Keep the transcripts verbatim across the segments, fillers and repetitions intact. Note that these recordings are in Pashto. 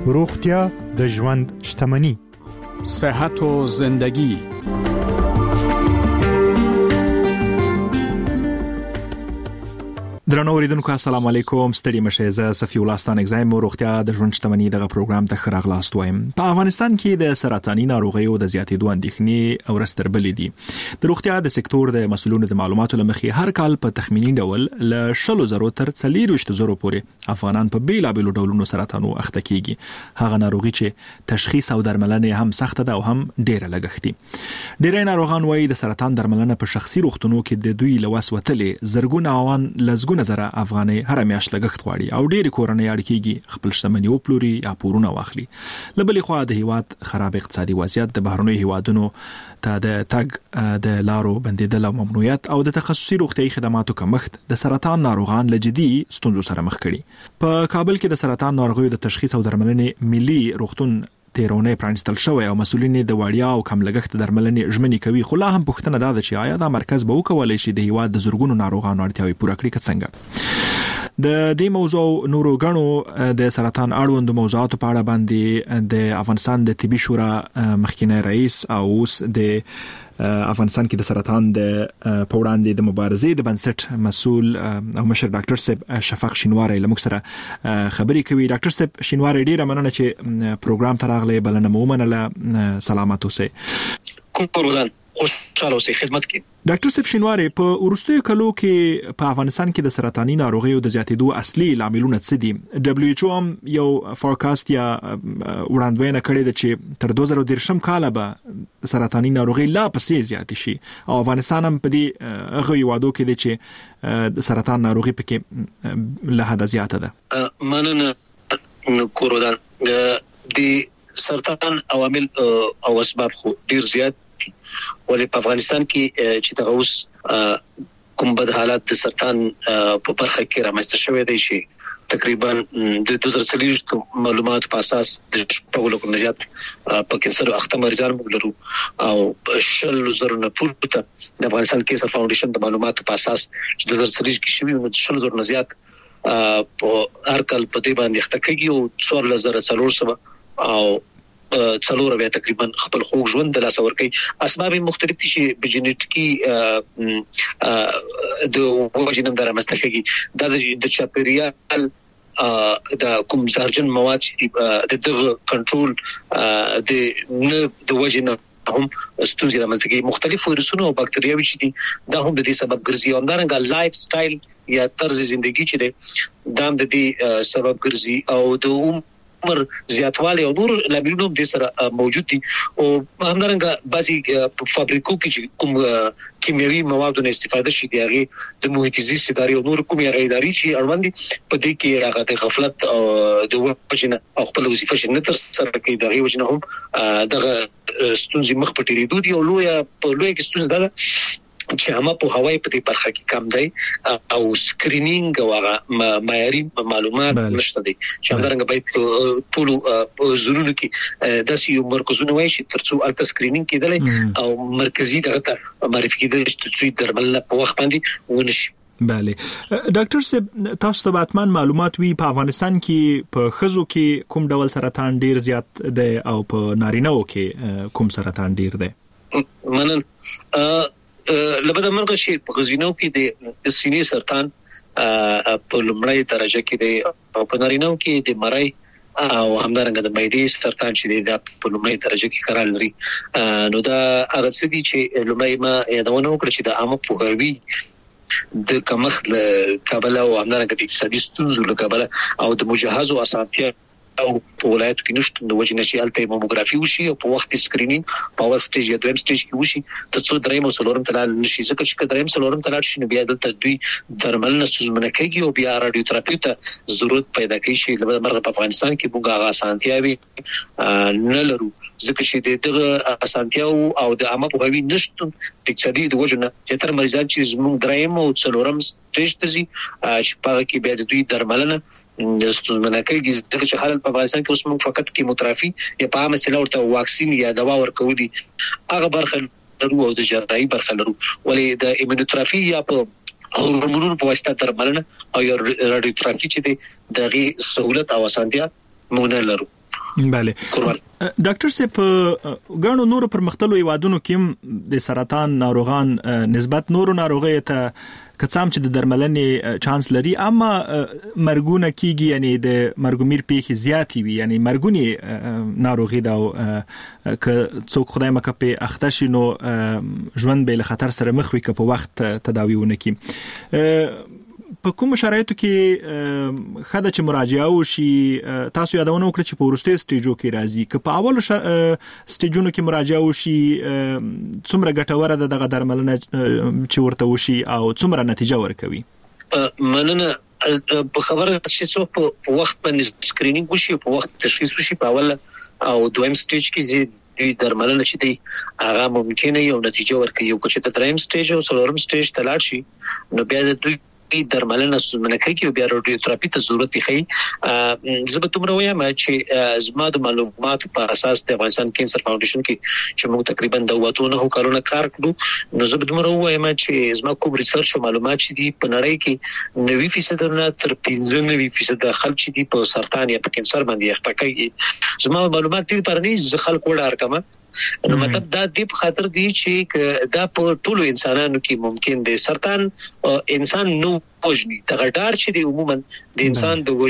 روغتیا د ژوند شتمني. صحت و زندگی. درنو اوریدونکو السلام علیکم. ستړي مشه. زه صفی الله ستان اگزایم روغتیا د ژوند شتمني دغه پروګرام ته خراغ لاست وایم. په افغانستان کې د سرطاني ناروغیو د زیاتېدو اندېښنې او رستربلې دي. د روغتیا د سکتور د مسؤلینو د معلوماتو لمخې هر کال په تخمینی ډول ل شلو زرو تر څلوېښت زرو پورې افغانان په بیلابېلو ډولونو سرطانو اخته کیږي. هغه ناروغي چې تشخیص او درملنه هم سخته ده او هم ډېره لګښتي. ډېری ناروغان وایي د سرطان درملنه په شخصي روغتونو کې د دوی لوس وتلې زرګونه اوان لزګونه زره افغاني هر میاشت لګښت غواړي او ډېری کورنۍ اړکیږي خپل شتمني وپلوري یا پورونه واخلي. لبلې خوا د هیواد خراب اقتصادي وضعیت د بهرنیو هیوادونو ته د تګ د لارو بندیدل او ممنوعیت او د تخصصي روغتيایي خدماتو کمښت د سرطان ناروغان له جدي ستونزو سره مخ کړي. په کابل کې د سرطان ناروغیو د تشخیص او درملنې ملي روغتون تیرونه پرانستل شوی او مسؤلین د وړیا او کم لګښت درملنې ژمنې کوي. خو لا هم پوښتنه ده چې آیا دا مرکز به وکولای شي د هیواد د زورګونو ناروغانو اړتیاوې پوره کړي که څنګه؟ د دې موضوع نورو غنو د سرطان اړوند موضوعاتو په اړه باندې د افغانستان د طبي شورا مخکینی رئیس او اوس د افغانستان کې د سرطان د پوړاندې د مبارزې د بنسټ مسؤل او مشر ډاکټر صاحب شفاق شینواری لمک سره خبرې کوي. ډاکټر صاحب شینواری ډیره مننه چې پروګرام ته راغلی. بلنه مو منله. سلامات اوسئ. کوم خوشاله اوسئ. خدمت کې ډاکټر صاحب شینواری، په وروستیو کلو کې په افغانستان کې د سرطاني ناروغیو د زیاتېدو اصلي لاملونه څه دي؟ دبليو ایچ او هم یو فورکاست یا وړاندوینه کړې ده چې تر دوه زره دېرشم کال به سرطاني ناروغي لا پسې زیات شي او افغانستان هم په دې هغه یوادو کې دی چې د سرطان ناروغي پکې له حده زیاته ده. مننه کورودان. د سرطان عوامل او اسباب خو ډیر زیات ولې په افغانستان کې چې دغه اوس کوم بد حالات د سرطان په برخه کې رامنځته شوی دی چې تقریبا د دوه زره څلوېښت معلوماتو په اساس د شپږ لکو نه زیات په کینسر اخته مریضان موږ لرو او شل زره نه پورته د افغانستان کینسر فاونډیشن د معلوماتو په اساس چې دوه زره څلوېښت کې شوی نو شل زره نه زیات په هر کال په دې باندې اخته کېږي او څوارلس زره څلور سوه او څلور بیا تقریبا خپل خوږ ژوند د لاس ورکړي. اسباب مختلف دي چې په جنټیکي د وژنم درمسته کېږي. دا د چاپیریال د کوم زهرجن مواد چې د دغه کنټرول د نه د وژنه هم ستونزې رامنځته کوي. مختلف ویروسونه او باکتریاوي چې دي دا هم د دې سبب ګرځي. او همدارنګه لایف سټایل یا طرز ژوندۍ چې دی دا هم د دې سبب ګرځي او د عمر زیاتوالی او نور لاملونه د سره موجود دي. او همدارنګه بعضي فابریکو کې کوم کیمیاوي موادونو استفاده شي دی هغه د محیط زیست ادارې او نور کومې غیداري چې اړوند دي په دې کې هغه د غفلت او د وجنه او خپل وظیفه چې نه تر سره کوي دغه وجنه هم دغه ستونزې مخ په ډیریدو دي. او لوی په لوی کې ستونزه ده چې هم په هوای په دې برخه کې کم دی او سکرینینګ او هغه معیاري معلومات نشته دي چې همدارنګه باید ټول زونونو کې د سیو مرکزونه وایي چې ترڅو الټا سکرینینګ کېدل او مرکزی دغه معرفي کېدل چې درملنه په وخت باندې ونشي. بله ډاکټر صاحب، تاسو ته حتمان معلومات وی په افغانستان کې په خزو کې کوم ډول سرطان ډیر زیات دی او په نارینه‌و کې کوم سرطان ډیر دی؟ منن لبدا مرګ شي په غزینو کې د سینې سرطان په لومړی درجه کې دی او په نارینه‌و کې د مرۍ او همدارنګه د معدې سرطان چې دی د په لومړی درجه کې قرار لري. نو دا هغه څه دي چې لومړی ما یادونه وکړه چې د عامه پوهاوي د کمښت له کابل او همدارنګه د اقتصادي ستونزو له کابل او د مجهزو اسانتیا او په ولایت کې نشته د وجه نشي الته ماموګرافي وشي او په وخت سکرینینګ په اول سټیج یا دویم سټیج کې وشي ته څو دریم او څلورم تلل نشي ځکه چې دریم څلورم تلل شي بیا دلته دوی درملنه سوزمنه کوي او بیا رادیوتراپي ته ضرورت پیدا کوي شي لکه مرغه په افغانستان کې موږ هغه اسانتیاوي نه لرو ځکه چې دغه اسانتیاو او د عامه پوهاوي نشته د اقتصادي د وجه نه چې تر مریضان چې موږ دریم او څلورم سټیج ته ځي چې په کې بیا د دوی درملنه د ستونزمنه کوي ځکه چې حالت په افغانستان کې اوس موږ فقط کیموتراپي یا په عامه سره ورته واکسین یا دوا ورکول دي هغه برخه لرو او د جراحي برخه لرو ولې د ایمونوتراپي یا په هورمونونو په واسطه درملنه او رادیوتراپي چې د دغه سہولت او اسانتیا مونږ نه لرو. بله ډاکټر صاحب غاڼو نور پرمختللو هیوادونو کې د سرطان ناروغان نسبت نورو ناروغیو ته کڅام چې د درملنې چانس لري اما مرګونه کیږي یعنی د مرګومیر پیښې زیاتې وي یعنی مرګونی ناروغي دا ک څوک خدای مکه په اخته شي نو ژوند به له خطر سره مخ وي که په وخت تداوی ونه کی په کوم شرایطو کې خاله چې مراجعه وشي تاسو یادونه وکړه چې په ورستي سټیجو کې راځي که په اول سټیجونو کې مراجعه وشي څومره ګټوره ده دغه درملنه چې ورته وشي او څومره نتیجه ورکوي مننه په خبره چې څو په وخت باندې سکرینینګ وشي په وخت تشخیص وشي په اول او دویم سټیج کې د درملنه چې دی هغه ممکنه یو نتیجه ورکوي او چې د دریم سټیج او څلورم سټیج ته لاړ شي نو بیا د دوی درملنه سوزمنه کوي او بیا رادیوتراپي ته ضرورت دی زه به تمره وایم چې زما د معلوماتو په اساس د افغانستان کینسر فاونډیشن کې چې موږ تقریبا د واتونه کارونه کار کړو نو زه به تمره وایم چې زما کوم ریسرچ او معلومات چې دي په نړۍ کې نوي فیصد نه تر پنځه نوي فیصد خلک چې دي په سرطان یا په کینسر باندې اخته کوي زما معلومات دي پر نه ځ خلک وړ ارقام نو مطلب دا د په خاطر دی چې دا په ټولو انسانانو کې ممکن دی سرطان انسان نو وژني د غډار چې دی عموما د انسان د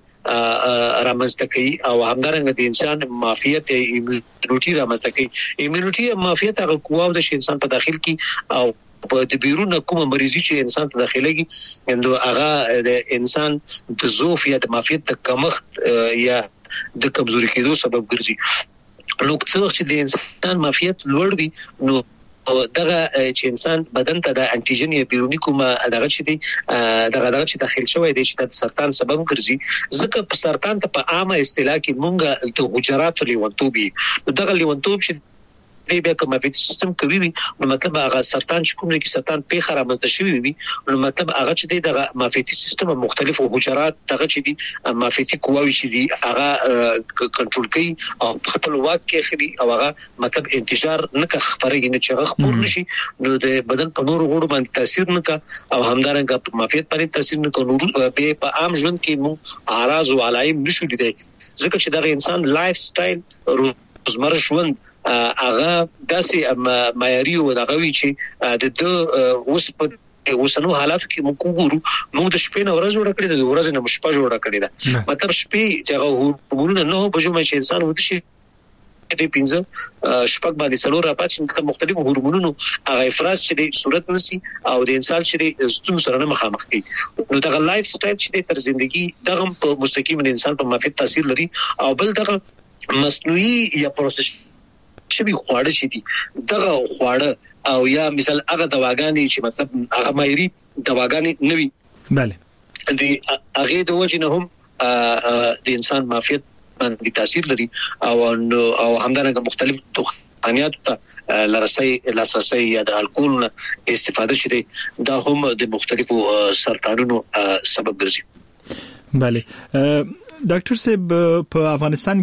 وژنې رامنځته کوي او همدارنګه د انسان معافیت ایمونټي رامنځته کوي ایمونټي معافیت هغه قوه د انسان په داخل کې او په د بیرون کومه مریضي چې انسان ته داخليږي نو هغه د انسان د ضعف یا د معافیت د کمښت یا د کمزوري کېدو سبب ګرځي نو څو چې د انسان معافیت لوړ وي نو دغه چې انسان بدن ته د انټيجن یا بیرونی کومه دغه چې دی دغه دغه چې داخل شوی دی چې د سرطان سبب ګرځي ځکه په سرطان ته په عامه اصطلاح کې مونږه د حجرات لیونتوبي دغه لیونتوب چې دی بیا کوم معافیت سیستم کوي نو مطلب هغه سرطان چې کوم کې سرطان په خراب مزد شوی وي نو مطلب هغه چې دی د معافیت سیستم مختلفو حجرات دغه چې دی معافیت قواوي چې دی هغه کنټرول کوي او په خپل واک کې خري او هغه مطلب انتشار نه خبرېږي نه چې خبر نشي نو د بدن په نور غوړو باندې تاثیر نه کا او همدارنګه په معافیت باندې تاثیر نه کوي په عام ژوند کې مو اعراض او علائم نشو لیدای ځکه چې دا انسان لایف سټایل روزمره ژوند هغه داسې معیاري او دغه وی چې د د اوس په اوسنو حالاتو کې موږ وګورو موږ د شپې نه ورځ جوړ کړې ده د ورځې نه شپه جوړ کړې ده مطلب شپې چې هغه هورمونونه نه بجو مې چې انسان ودی شي د پینځه شپږ باندې څلور راپات چې مختلفو هورمونونو هغه افراز چې د صورت نسی او د انسان چې د ستون سره مخامخ کی نو دغه لایف سټایل چې تر ژوندۍ دغه په مستقیم د انسان په معافیت تاثیر لري او بل دغه مصنوعي یا پروسس شبي خواړه چې دي دغه خواړه او یا مثال هغه دواګانې چې مطلب هغه مایري دواګانې نوي bale دي هغه د وجه نه هم د انسان معافیت باندې تاثیر لري او او همدارنګه مختلف دخانیات ته لرسي لاسرسي یا د الکول استفاده شي دا هم د مختلفو سرطانونو سبب ګرځي bale ډاکټر صاحب په افغانستان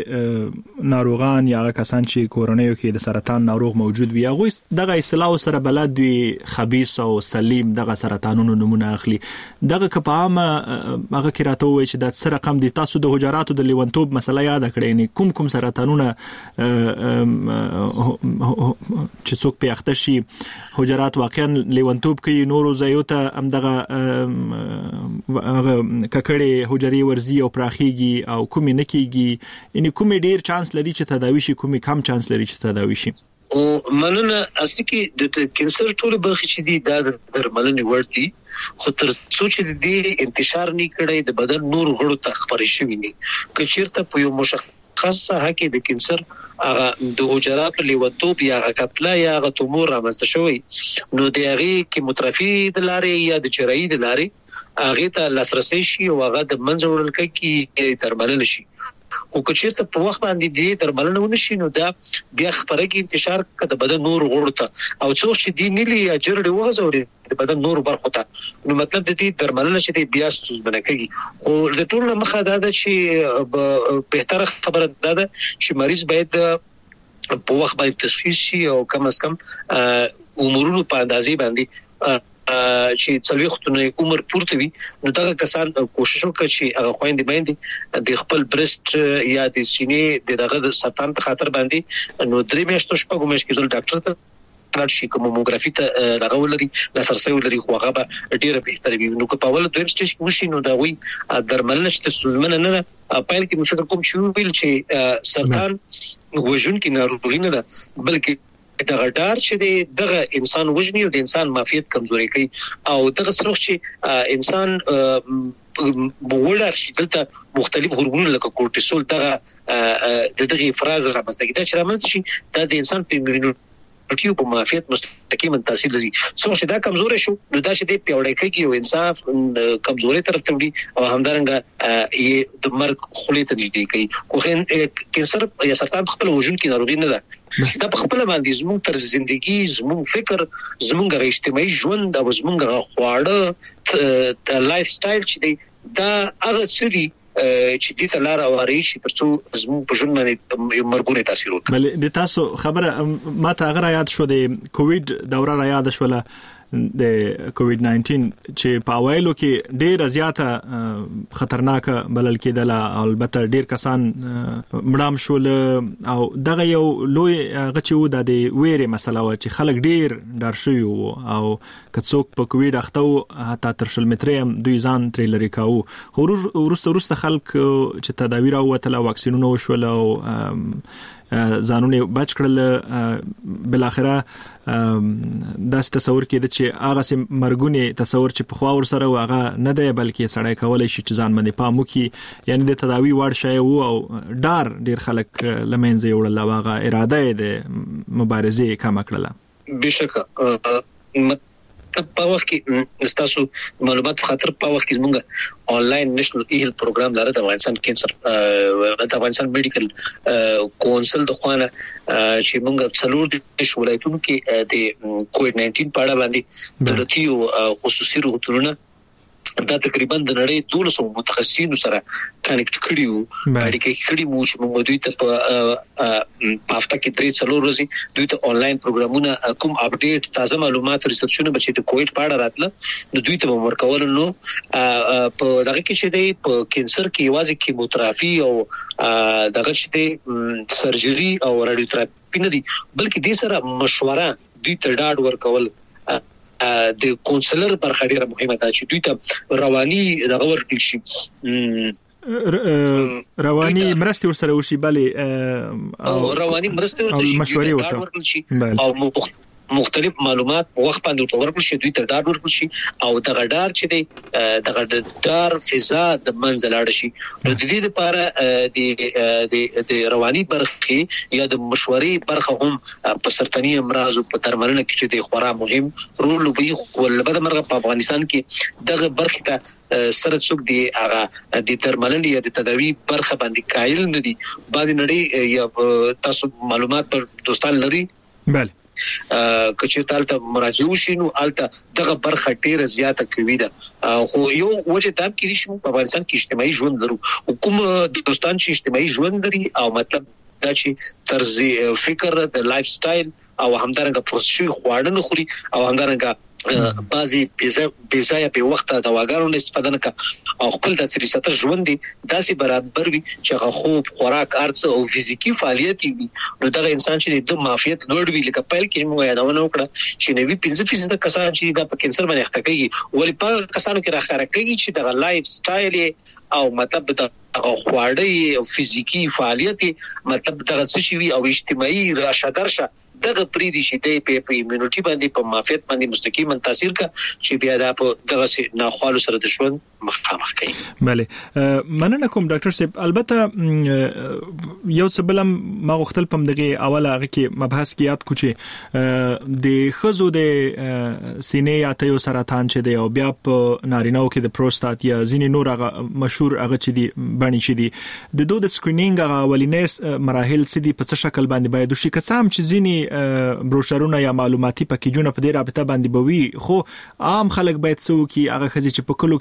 کې ناروغان یا کسان چې کورونیو کې د سرطان ناروغ موجود وي هغه دغه اصطلاح سره بلد وي خبيث او سلیم دغه سرطانونو نمونه اخلي دغه کپامه هغه کې راته وي چې د سر رقم دي تاسو د حجراتو د لیونتوب مسله یاد کړئ نه کوم کوم سرطانونه چې څوک په اخته شي حجرات واقعا لیونتوب کوي نورو زایوته هم دغه ککړې حجري ورزي او راخیږي او کومې نه کیږي ان کومې ډیر چانس لري چې تداوی شي کومې کم چانس لري چې تداوی شي او مننه اصلي کې د کینسر ټول برخې چې دي د درملنې ورتي خو تر څو چې د انتشار نه کړي د بدن نور غړو ته خبرې شوي نه کچیرته په یو مشخص ساحه کې د کینسر هغه د حجرات لیونتوب یا غکتلا یا غ تومور رامنځته شوی نو د هغه کې مترفي د لارې یا د چرایي د لارې هغه ته لاسرسي شي او هغه د منځ وړل کوي درملنه شي خو کچېته په وخت باندې دی درملنه ونشي نو دا بیا خبرګي انتشار کده بدن نور غوړته او څو چې دی نیلی اجرډي وغځوري د بدن نور برخه ته نو مطلب د دې درملنه چې بیا ستوز بنکږي خو د ټول مخه دا ده چې به تر خبره ده چې مریض باید په وخت باندې تشخیص شي او کم از کم امورونو په اندازې باندې چې څلوي ختونه عمر پورته وي نو دا کسان کوشش وکړي چې هغه خويندې باندې د خپل برست یا د سینې د دغه سرطان په خاطر باندې نو درې میاشتې شپږ میاشتې کې ځل ډاکټر ته پلاټ شي کوم موموګرافي ته راغولري لاسرسي ولري خو هغه ډیره بهتره وي نو په اول دویم سټیج کې وشي نو دا وی درملنه چې سوزمنه نه ده پایل کې مشکل کوم چې ویل چې سرطان وژن کې ناروغي نه ده بلکې دغه ډار چې دغه انسان وژني او د انسان معافیت کمزوري کوي او دغه سره چې انسان بوولر شي دلته مختلف هورمونونه لکه کورټیسول دغه د دغه افراز رامنځته کیږي چې رامنځته شي دا د انسان په پټیو په معافیت مستقیما تاثیر لري څو چې دا کمزوري شو نو دا چې د پیوړې کوي او انصاف کمزوري طرف ته وړي او همدارنګه یې د مرګ خولې ته نږدې کوي خو کینسر یا سرطان خپل وژن کې ناروغي نه ده دا په خپل باندې زموږ طرز ژوندۍ زموږ فکر زموږ اجتماعي ژوند او زموږ خواړه لایف سټایل چې دا هغه څه چې دې ته لار اواري شي ترڅو زموږ په ژوند باندې مرګونه تاثیر وکړي. بل د تاسو خبره ما ته غره یاد شو د کووډ دوره را یاد شوله د کووډ ناینټین چې په اوایلو کې ډېر زیاته خطرناک بلل کېدله او البته ډېر کسان مړام شول او دغه یو لوی غچو د ویرې مسله و چې خلک ډېر ډار شوي وو او کڅوک په کووډ اخته حتی تر شل متریم دوی ځان تر لري کاو ورسته ورسته خلک چې تداوی راوته واکسینونه وشول او ځانونه بچ کړل بل اخره دا تصور کېد چې هغه سم مرګونه تصور چې په خوا ور سره هغه نه دی بلکې سړی کولای شي چې ځان باندې پام وکړي یعنی د تداوی وړ شی وو او ډار ډیر خلک لمنځه یوړل هغه اراده د مبارزې کم کړله بشکه په وخت کې تاسو معلومات په خاطر په وخت کې موږ آنلاین نېشنل ایل پروګرام لاره د افغانستان کینسر د افغانستان میډیکل کونسل د خوانه چې موږ څلور د ولایتونو کې د کووډ ناینټین په اړه باندې دولتي او خصوصي روغتونونه دا تقریبا د نړۍ دولسو متخصصینو سره کنیکټ کړیو اړیکې کړې مو چې موږ دوی ته په هفته کې درې څلور ورځې دوی ته آنلاین پروګرامونه کوم اپډیټ تازه معلومات ریسرچونه بچي د کووډ په اړه راتله نو دوی ته ورکول نو په دغه کې چې دی په کینسر کې یوازې کیموتراپي او دغه چې دی سرجری او رادیوتراپي نه دي بلکې د سره مشوره دوی ته ډاډ ورکول د کونسلر برخه ډیره مهمه ده چې دوی ته رواني دغه ورکړي شي رواني مرستي ورسره وشي بلې او رواني مرستي مشورې ورته شي او مختلف معلومات په وخت باندې ورکړل شي دوی ته دا ورکړل شي او دغه ډار چې دی دغه ډار فضا د منځلاړ شي نو د دې لپاره د د رواني برخه یا د مشورې برخه هم په سرطاني امراض او په درملنه کې چې د خورا مهم رول لوبي خو لبد مرغه په افغانستان کې دغه برخه ته سره څوک دی هغه د درملنې یا د تداوی برخه باندې قائل نه دي بعد نړۍ یا تاسو معلومات پر دوستان لري بله کچې تالته مراجعه وشي نو الته دغه برخه ډیره زیاته کوي ده خو یو وجه دا کې چې په افغانستان کې اجتماعي ژوند لرو حکوم دوستان چې اجتماعي ژوند لري او مطلب دا چې طرز فکر د لایف سټایل او همدارنګه پروسشي خواړه نه خوري او همدارنګه بعضی بیزای په وخت د واګانو استفاده نه کوي او خپل د سریسته ژوند دي داسې برابر وي چې هغه خوب خوراک ارڅ او فزیکی فعالیت وي نو دا انسان چې د معافیت لوړ وي لکه پیل کې موږ یادونه وکړه چې نوي پنځه فیصد کسان چې د کینسر باندې اخته کوي ولې په کسانو کې راخاره کوي چې د لایف سټایل او مطلب د خواړه او فزیکی فعالیت مطلب دغه څه وي او اجتماعي راشه درشه دغه پریدي شي د په ایمونټي باندې په معافیت باندې مستقیما تاثیر کا چې بیا د دغه ناخوالو سره د ژوند مخامخ کوي. بله مننه کوم ډاکټر صاحب البته یو څه بلم ما غوښتل پم دغه اوله هغه کې مبحث کې یاد کو چې د خزو د سینې یا تیو سرطان چې دی او بیا په نارینه‌و کې د پروستات یا ځینې نور هغه مشهور هغه چې دی بڼي چې دی د دوه د سکرینینګ هغه اولینې مراحل چې دی په څه شکل باندې باید وشي کڅام چې ځینې بروشرونه یا معلوماتي پکیجونه په دې رابطه باندې بوي خو عام خلک باید څو کې هغه خزي چې په کلو کې اوس یا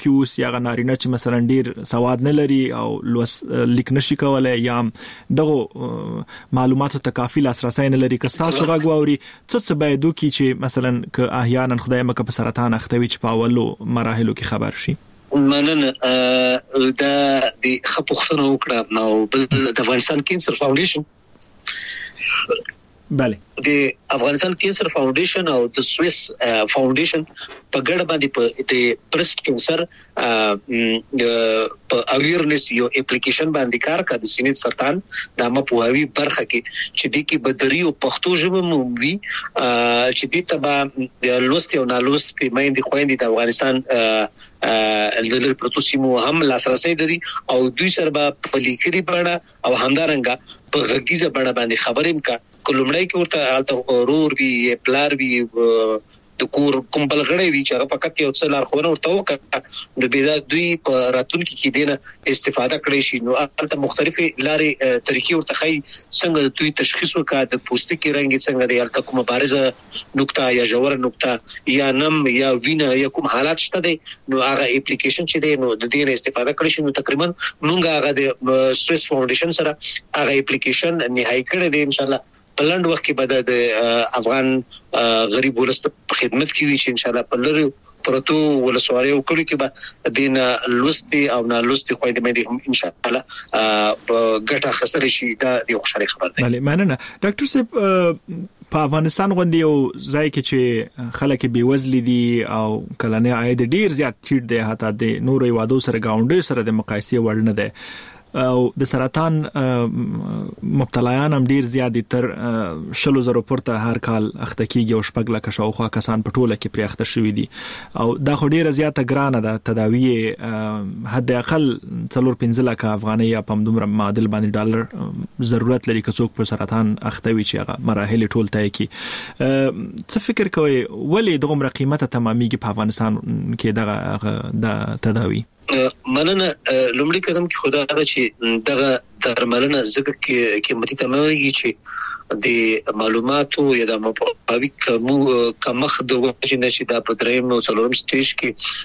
هغه نارینه چې مثلا ډیر سواد نه لري او لوس لیک نشي کولای یا دغه معلوماتو ته کافي لاسرسي نه لري که تاسو غواړئ څه څه باید وکړي چې مثلا که احیانا خدای مکه په سرطان اخته وي چې په اولو مراحلو کې خبر شي؟ مننه دا د خپوختنه وکړه نو بل د افغانستان کینسر فاونډیشن بله د افغانستان کینسر فاونډیشن او د سویس فاونډیشن په ګډه باندې په د برست کینسر په اویرنس یو اپلیکیشن باندې کار کوي د سینې سرطان د مپوهاوی برخه کې چې د کې بدري او پښتو ژبه مومي چې د تبع د لوستي او نالوستي مېندې خويندې د افغانستان د پروتوسیمو هم لاسرسي لري او دوی سره په لیکلي بڼه او همدارنګه په غږیزه بڼه باندې خبرې کا کلمړی کې ورته الته اورور وی پلار وی د کور کوم بلغړی وی چې هغه فقط یو څه لار خونه ورته وکړه د بیدا دوی په راتلونکو کې دینه استفاده کړی شي نو الته مختلفه لارې طریقې ورته خي څنګه دوی تشخیص وکړه د پوستکي رنګ څنګه دی الته کومه بارزه نقطه یا جوړه نقطه یا نم یا وینه یا کوم حالات شته دي نو هغه اپلیکیشن چې دی نو د دې نه استفاده کړی شي نو تقریبا موږ هغه د سویس فاونډیشن سره هغه اپلیکیشن نهایی کړی دی ان شاء الله په لاند وخت کې به د افغان غریب ولست په خدمت کې وي چې ان شاء الله په لری پروتو ولسوالۍ او کلی کې به دین لوستي او نه لوستي خويندې مې هم ان شاء الله په ګټه خسر شي دا یو خوشاله خبر ده. بله مننه ډاکټر صاحب په افغانستان غوندي یو ځای کې چې خلک بیوزل دي او کلنې عاید ډیر زیات ټیټ دی حتی د نورو یوادو سره گاونډي سره د مقایسې وړ نه ده او د سرطان مبتلایان هم ډیر زیات تر شلو زره پورته هر کال اخته کیږي او شپږ لکه شاوخوا کسان په ټوله کې پرې اخته شوي دي او دا خو ډیره زیاته ګرانه ده تداوی حد اقل څلور پنځه لکه افغانۍ یا په دومره معادل باندې ډالر ضرورت لري که څوک په سرطان اخته وي چې هغه مراحل ټول طی کړي. څه فکر کوئ ولې دغه قیمته تمامېږي په افغانستان کې دغه د تداوی؟ مننه لومړی قدم کې خدا دا چې دغه درملنه زګ کې قیمتي تمامېږي چې د معلوماتو یا د مپاوی کوم کمخ د وجه نه چې دا په دریم او څلورم سټیج کې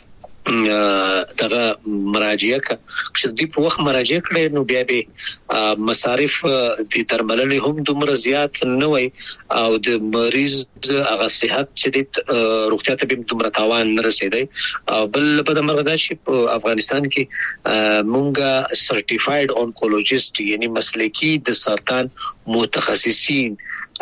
دغه مراجعه کا چې د په وخت مراجعه کړي نو بیا به مصارف د درملنې هم دومره زیات نه وي او د مریض هغه صحت چې د روغتیا ته به دومره تاوان نه رسیدي او بل په د مرغدا چې په افغانستان کې مونږه سرټیفاید اونکولوژیست یعنی مسلکی د سرطان متخصصین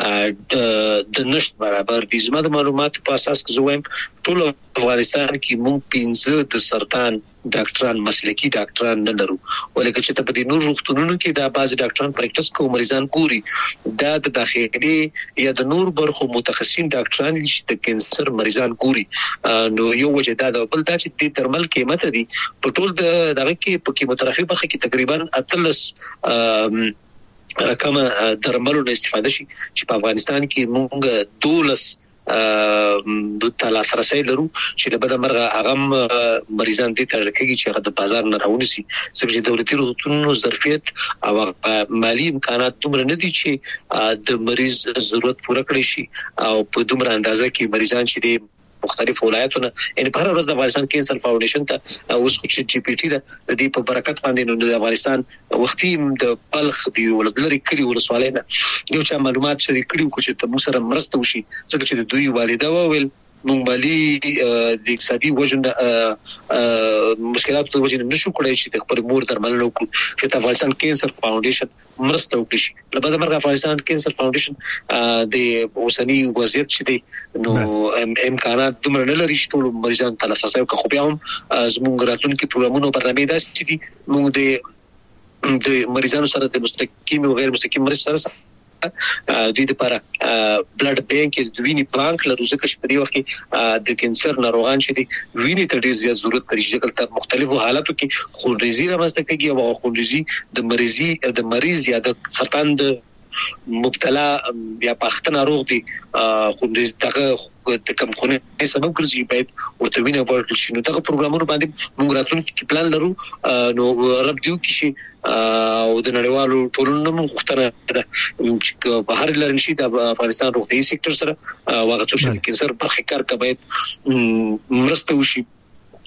د نشټ برابر دي زما د معلوماتو په اساس کې زویم ټول افغانستان کې مونږ پنځه د سرطان ډاکټران مسلکی ډاکټران نه لرو ولکه چې په دې نور روغتونونو کې دا بعض ډاکټران پریکټس کوي مریضان ګوري دا د داخلي یا د نور برخو متخصصین ډاکټران چې د کینسر مریضان ګوري نو یو وجه دا د بل دا چې د ترمل قیمت دي په ټول د دغه کې په کیموتراپي برخه کې تقریبا اتلس رقم درملو نه استفاده شي چې په افغانستان کې مونږ دولس د تلاسرسي لرو چې د بده مرغه هغه مریضان دي تر کېږي چې هغه د بازار نه راونی سي چې دولتي روغتونونو ظرفیت او مالی امکانات دومره نه دي چې د مریض ضرورت پوره کړي شي او په دومره اندازه کې مریضان چې د مختلف ولایتونه ان په هر ورځ د افغانستان کینسر فاونډیشن ته اوس چې جی پی ټی د دې په برکت باندې نو د افغانستان وختي د بلخ دی ولګلري کلی ولسوالۍ نه یو چې معلومات شریک کړي چې ته مو سره مرسته وشي ځکه چې دوی والده وویل مونږ مالی د اقتصادي وجنه مشکلات په وجه نشو کولای چې د خپل مور درملنه وکړو چې د افغانستان کینسر فاونډیشن مرسته وکړي شي لپاره د افغانستان کینسر فاونډیشن د اوسنی وضعیت چې دی نو امکانات دومره نه لري چې ټول مریضان ته لاسرسي وکړي خو بیا هم زموږ راتلونکي پروګرامونو برنامه داسې دي موږ د د مریضانو سره د مستقیم او غیر مستقیم مریض سره دوی لپاره بلډ بانک د وینې بانک لرو ځکه چې په دې وخت کې د کینسر ناروغان چې دي وینې ته ډیر زیات ضرورت لري چې تر مختلفو حالاتو کې خونریزي رامنځته کیږي او خونریزي د مریضي د مریض یا د سرطان د مبتلا یا پخته ناروغ دي خونریز دغه د کم خونه سبب ګرځي باید ورته وینه ورکړل شي نو دغه پروګرامونو باندې موږ راتلونکي پلان لرو نو رب دیو کې او د نړیوالو ټولنو مختره چې په هر لارې شي د افغانستان روغتي سېکټر سره واغ څو چې کینسر برخه کار کوي مرسته وشي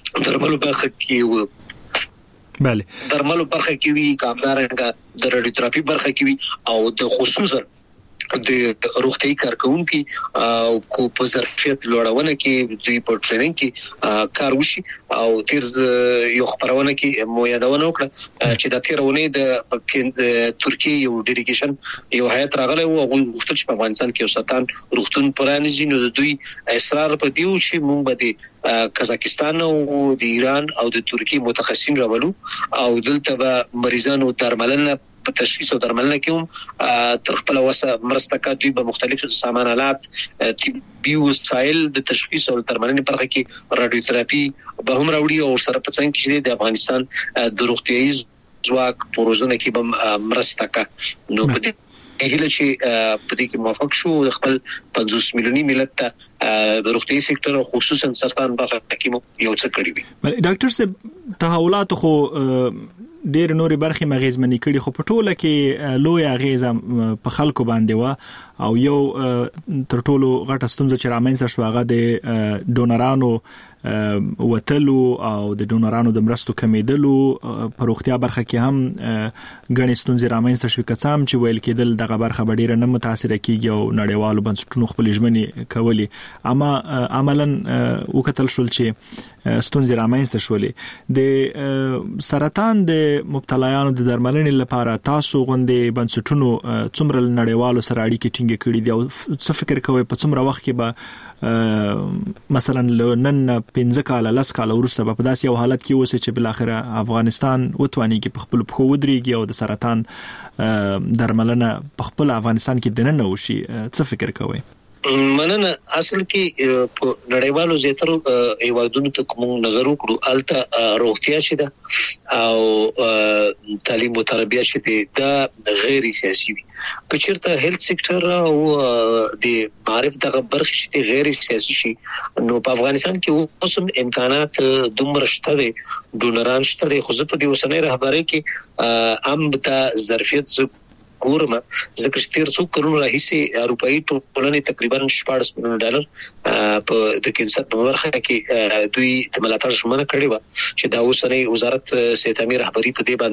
درملو برخه کې بله درملو برخه کې وی کامدارنګه د رادیوتراپي برخه کې وی او د خصوصا د روغتي کارکونکو او کو په ظرفیت لوړونه کې دوی په ټریننګ کې کار وشي او تیر یو خبرونه کې مو یادونه وکړه چې د تیرونه د ترکیه یو ډیلیګیشن یو هیئت راغلی او غوښتل چې په افغانستان کې وساتان روغتون پرانیزي نو دوی اصرار په دیو چې مونږ به قزاقستان او د ایران او د ترکیه متخصصین راولو او دلته به مریضانو درملنه په تشخیص او درملنه کې هم تر خپل وسه مرسته کوي په مختلفو سامان آلات طبي وسایل د تشخیص او درملنې پرخه کې رادیوتراپي به هم راوړي او سره په څنګه کې د افغانستان د روغتيایي ځواک پروژونه کې به مرسته کوي نو په دې هیله چې په دې کې موافق شو خپل پنځوس میلیوني ملت ته د روغتيایي سکتور او خصوصا سرطان برخه کې یو څه کړی وي. ډاکټر صاحب تحولات خو ډېر نورې برخې مغیزمنې کړي خو په ټوله کې لوی اغیزه په خلکو باندې و او یو تر ټولو غټه ستونزه چې رامنځته شو هغه د ډونرانو وتلو او د ډونرانو د مرستو کمیدلو په روغتیا برخه کې هم غني ستونزې رامنځته شوې کڅام چې ویل کېدل دغه برخه ډېر نه متاثر کیږي او نړیوالو بنسټونو خپل ژمنې کوي اما عملاً وکتل شول چې ستونزې رامنځته شولې د سرطان د مبتلایانو د درملنې لپاره تاسو غوندې بنسټونو څومره نړیوالو سره اړیکې ټینګې کړې دي او څه فکر کوئ په څومره وخت کې به مثلا نن پنځه کال لس کال وروسته په داسې یو حالت کې اوسې چې بل اخر افغانستان وتواني کې په خپل پخو ودرېږي او د سرطان درملنه په خپل افغانستان کې دننه وشي څه فکر کوئ؟ مننه اصل کې په نړیوالو زیاترو ایوادونو ته کوم نظر وکړو الته روغتیا چې ده او تعلیم او تربیه چې ده غیر سیاسي وي که چیرته هیلث سکتور او د معرف دغه برخه چې غیر سیاسي شي نو په افغانستان کې اوسم امکانات دومره شته دي ډونران شته دي خو زه په دې وسنۍ رهبرۍ کې ام ته ظرفیت ګورم ځکه چې تیر څو کروڑ راهیسې اروپאי ټولنې تقریبا شپږ میلیون ډالر په د کینسر په برخه کې دوی د ملاتړ ژمنه کړې و چې دا اوسنۍ وزارت صحت امیر رهبری په دې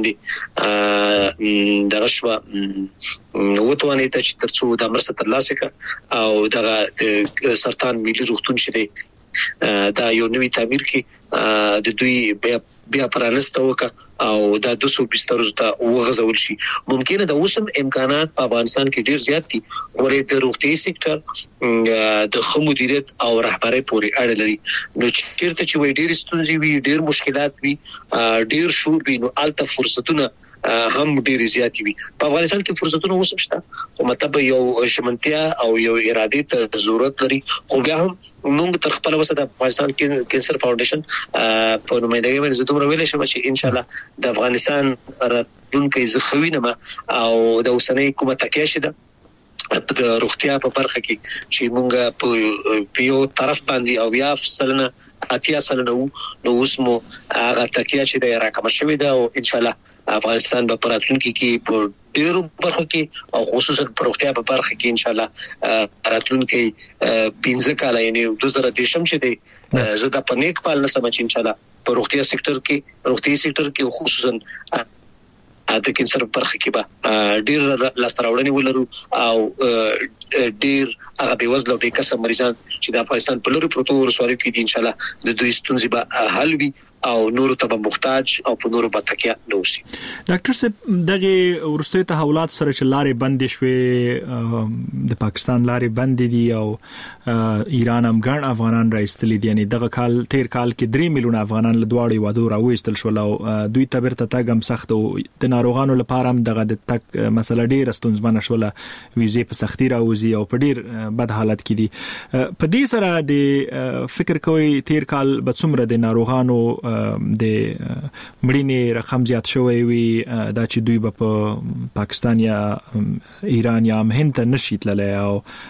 باندې د رشوه وټوانې ته چې ترڅو د مرسته ترلاسه کړي او د سرطان ملي روغتون شته دا یو نوی تعمیر کې د دوی بیا بیا پرانسته وکړه او دا دوه سوه بستر ته وغځول شي ممکنه د اوسم امکانات په افغانستان کې ډیر زیات دي ورې د روغتي سکتور د خو مدیریت او رهبرۍ پورې اړه لري نو چیرته چې وې ډیر ستونزې وي ډیر مشکلات وي ډیر شور وي نو الته فرصتونه هم ډیر زیات وي په افغانستان کې فرصتونه اوسم شته خو مطلب یو شمنتیا او یو اراده ته ضرورت لري خو بیا هم موږ تر خپل وسه د افغانستان کینسر فاونډیشن په نومایندګۍ باندې زه دومره ویل شم چې ان شاء الله د افغانستان راتلونکي زخوینه او د اوسنۍ کومه تکیه شته د روغتیا په برخه کې چې موږ په یو طرف باندې او یا فصلنا اتیا سلنه نو اوس مو هغه تکیه چې د راکمه شوې ده او ان شاء الله افغانستان په راتلونکي کې په ډیرو برخو کې او خصوصا په روغتیا په برخه کې ان شاء الله راتلونکي پنځه کال یعنی دوه زره دیشم چې دی زه د پنیک پال نه سم چې ان شاء الله په روغتیا سکتور کې روغتي سکتور کې خصوصا د کینسر په برخه کې به ډیر لاستراوړنې ولرو او ډیر هغه به وزله به کسب مریضان چې د افغانستان په لوري پروتو ورسوي کې دي ان شاء الله د دوی ستونزې به حل وي او نور ته محتاج او په نور به تکیه نه وسی. ډاکټر صاحب دغه ورستي تحولات سره چې لارې بندې شوې د پاکستان لارې بندې دي او ایران هم ګڼ افغانان راځتلي دي یعنی دغه کال تیر کال کې درې میلیون افغانان له دواړو وادو راوېستل شول او دوی ته بیرته تګ هم سخت او د ناروغانو لپاره هم دغه د تک مسله ډېر ستونزمنه شول ویزې په سختي راوځي او په ډېر بد حالت کې دي په دې سره د فکر کوي تیر کال به څومره د ناروغانو د مړینې رقم زیات شوی وي دا چې دوی به په پاکستان یا ایران یا هند ته نشي تللی او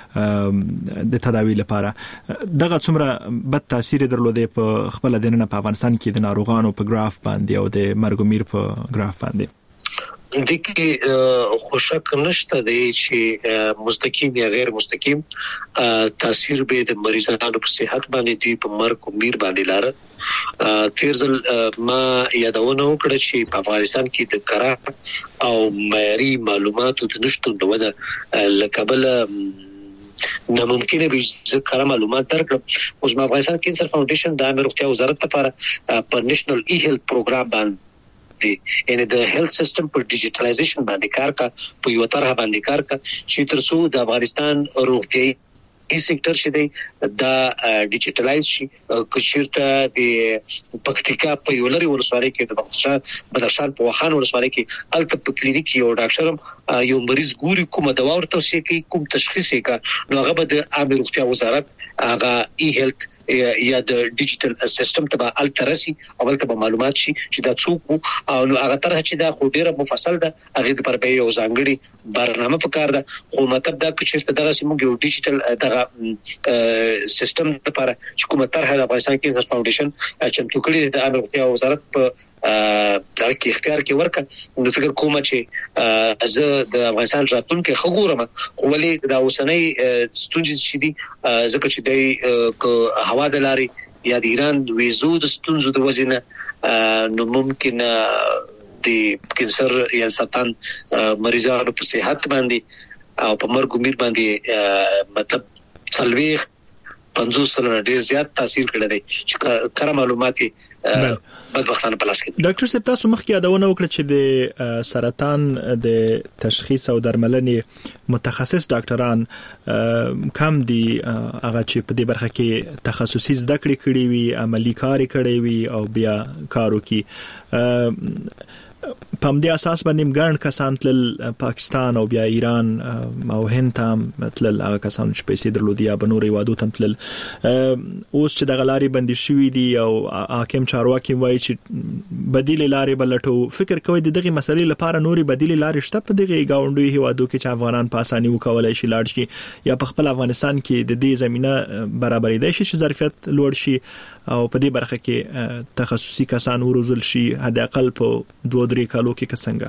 د تداوی لپاره دغه څومره بد تاثیر درلوده په خپل دننه په افغانستان کې د ناروغانو په ګراف باندې او د مرګ میر په ګراف باندې د کې خوشک نشته دی چې مستقیم یا غیر مستقیم تاثیر به د مریضانو په صحت باندې دی په مرګ او میر باندې لاره تیرزل ما یادونه وکړه چې په افغانستان کې د کره او معیاري معلوماتو د نشټون د وجه لکبل ناممکنه به ذکر معلومات درکړم. اوس ما افغانستان کینسر فاونډیشن د عامه روغتیا وزارت لپاره په نېشنل ای هیلث پروګرام باندې ان د هیلث سیستم پر ډیجیټلایزیشن باندې کار کا په یو طرح باندې کار کا چې تر څو د افغانستان روغتیايي سېکټر شې دا ډیجیټلایز شي کچیرته د پکتیکا په یولري ولسوالۍ کې د بدخشان بدخشان په وخان ولسوالۍ کې الته په کلینیک یو ډاکټر یو مریض ګوري کومه دوا ورته توصیه کوي کوم تشخیص یې کا نو هغه به د عامه روغتیا وزارت هغه ای هیلث یا د ډیجیټل سیستم ته به الترسي او ته معلومات شي چې دا څوک او نو هغه طرح چې دا خو ډیره مفصل ده هغه لپاره به یو ځانګړي برنامه پکار ده خو مطلب دا چې دغه سیمه یو ډیجیټل دغه سیستم لپاره چې کومه طرح د افغانستان کینسر فاونډیشن چې توکړي د عامه روغتیا وزارت په دا کې اختیار کې ورکړ نو فکر کوم چې زه د افغانستان راتلونکي خبرم خو ولې دا اوسنۍ ستونزې چې دي ځکه چې د هوا د لارې یا د ایران د ویزو د ستونزو د وجنه نو ممکن د کینسر یا سرطان مریضانو په صحت باندې او په مرګ امید باندې مطلب څلويخ پنځوس سره ډیر زیات تاثیر کړی دی چې کره معلومات بدبختانه په لاس کې. ډاکټر صاحب تاسو مخکې یادونه وکړه چې د سرطان د تشخیص او درملنې متخصص ډاکټران کم دي هغه چې په دې برخه کې تخصصي زده کړې کړې وي عملی کار کړې وي او بیا کارو کې په دې اساس باندې ګڼ کسان تل پاکستان او بیا ایران او هند ته تل هغه کسان چې پیسې درلودي یا بنوري وادو ته تل اوس چې د غلاري بندي شوې دي او حاکم چارواکي وایي چې بدیل لارې بلټو فکر کوي د دغه مسلې لپاره نوري بدیل لارې شته په دغه گاونډي هوادو کې چې افغانان په اساني وکولای شي لاړ شي یا په خپل افغانستان کې د دې زمينه برابرې دي چې ظرفیت لوړ شي او په دې برخه کې تخصصي کسان وروزل شي حد اقل په دوه درې کالو کې څنګه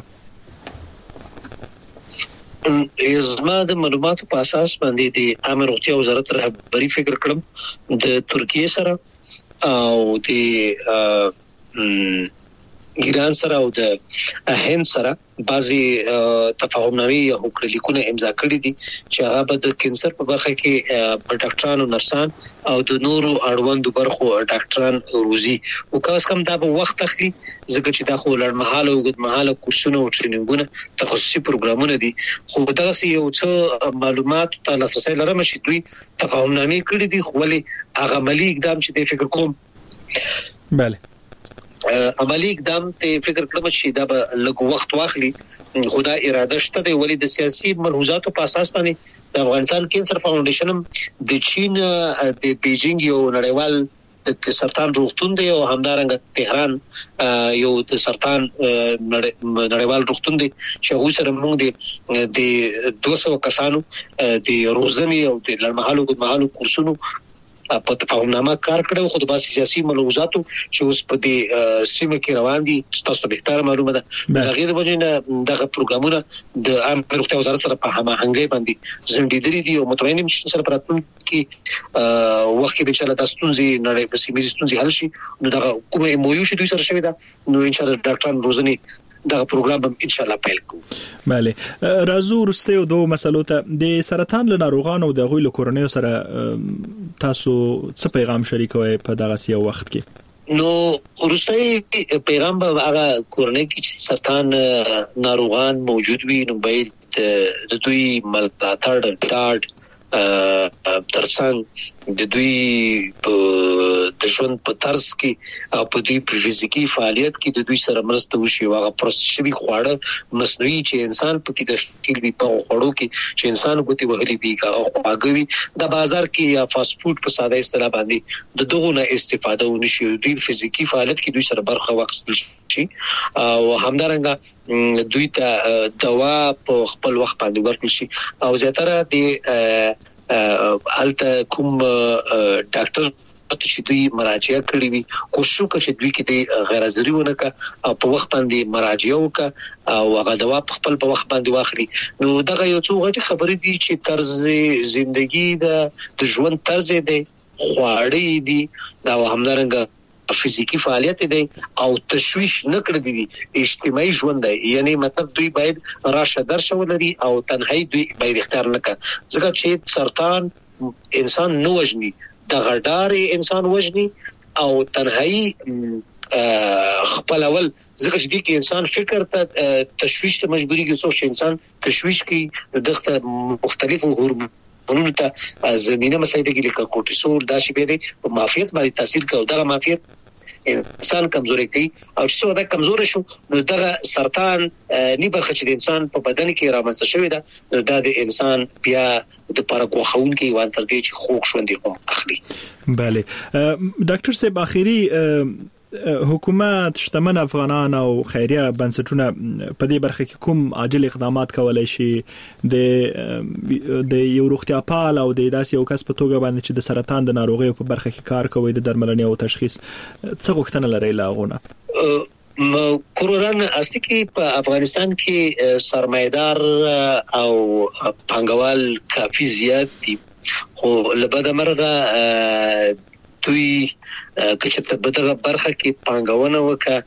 زما د معلوماتو په اساس باندې د عامه روغتیا وزارت رهبری فکر کړم د ترکیه سره او د ایران سره او د هند سره بعضي تفاهمنامې یا هوکړلیکونه امضا کړي دي چې هغه به د کینسر په برخه کې په ډاکټرانو نرسان او د نورو اړوندو برخو ډاکټران روزي او کاس کم دا په وخت اخلي ځکه چې دا خو لړمحاله او اوږدمحاله کورسونه او ټریننګونه تخصصي پروګرامونه دي خو دا سه یو څه معلومات ته لاسرسي لرم چې دوی تفاهمنامې کړي دي خو ولې هغه عملی اقدام چې د فکر کوم bale عملی اقدام ته فکر کړم چې دا به لږ وخت واخلي خدا اراده شته د ولې د سیاسي ملحوظاتو په اساس باندې د افغانستان کینسر فاونډیشن د چین د بیجینګ یو نړیوال د سرطان روغتون دی او همدارنګه تهران یو د سرطان نړیوال روغتون دی چې هغه سره موږ د دوه سوه کسانو د روزنی او د لړمحالو ګډمحالو کورسونو په تفاهمنامه کار کړو خو د باسي سیاسي ملحوظاتو چې اوس په دې سیمه کې روان دي تاسو به ښه معلومه ده د غیر وجنه دغه پروګرامونه د عامه روغتیا وزارت سره په هماهنګي باندې زندګی دي او متوین مشن سره پراتون کې وخت کې به چې د ستونزې نړۍ په سیمه ستونزې حل شي نو دغه کومه مویو چې دوی سره شوی دا نو ان شاء الله ډاکټران روزنی دا پروګرام هم ان شاء الله پیل کوو. bale راځو ورسته یو دوه مسلو ته د سرطان له ناروغانو د غوي له کورنۍ سره تاسو څه پیغام شریکوي په دغه سیو وخت کې؟ نو ورسته پیغام به هغه کورنۍ کې چې سرطان ناروغان موجود وي نو باید د دوی ملاتړ ډاډ ترڅنګ د دوی په د ژوند په طرز کې او په دوی په فزیکی فعالیت کې د دوی سره مرسته وشي واغه پروسشوي خواړه مصنوعي چې انسان په کې داخل وي په خوړو کې چې انسان ګوتې وهلي وي هغه خواږوي د بازار کې یا فاست فود په ساده اصطلاح باندې د دغه نه استفاده ونشي دوی فزیکی فعالیت کې دوی سره برخه واخیستل شي او همدارنګه دوی ته دوا په خپل وخت باندې ورکړل شي او زیاتره د الته کوم ډاکټر چې دوی مراجعه کړې وي کوشش وکړي چې دوی کې د غیر حاضری ونه کا او په وخت باندې مراجعه وکړي او هغه دوا په خپل په وخت باندې واخلي. نو دغه یو څو غټي خبرې دي چې طرز ژوندۍ د ژوند طرز دی، خواړې دي دا همدارنګه فزیکی فعالیت دی او تشویش نه کړی دي اجتماعي ژوند دی. یعنی مطلب دوی باید راشه درشه ولري او تنهایی دوی باید اختیار نه کړي ځکه چې سرطان انسان نه وژني، د غډاري انسان وژني او تنهایی خپل اول ځکه چې د انسان فکر ته تشویش ته مجبوري کې څو انسان تشویش کې دغه مختلفو هورمونونو ته زمينه مسایده کې لکه کورټیسول دا شی به په معافیت باندې تاثیر کوي. دغه معافیت انسان کمزوري کوي او چې دا کمزوري شو نو دغه سرطان نی برخه چې د انسان په بدن کې رامنځته شوی دا نو دا د انسان بیا د پرکو خون کې وان تر دې چې خوښ شوندي هم اخلي. بله ډاکټر صاحب اخیری حکومت شتمن افغانان او خیریه بنسټونه په دې برخه کې کوم عاجل اقدامات کولای شي د د یو روغتیا پال او د داسې یو کس په توګه باندې چې د سرطان د ناروغي په برخه کې کار کوي د درملنې او تشخیص څه غوښتنه لري لاغونه؟ کورونا اصلي کې په افغانستان کې سرمایدار او پانګوال کافي زیات دي خو لبد مرغه دوی کچته بدغه برخه کې پانګونه وکړه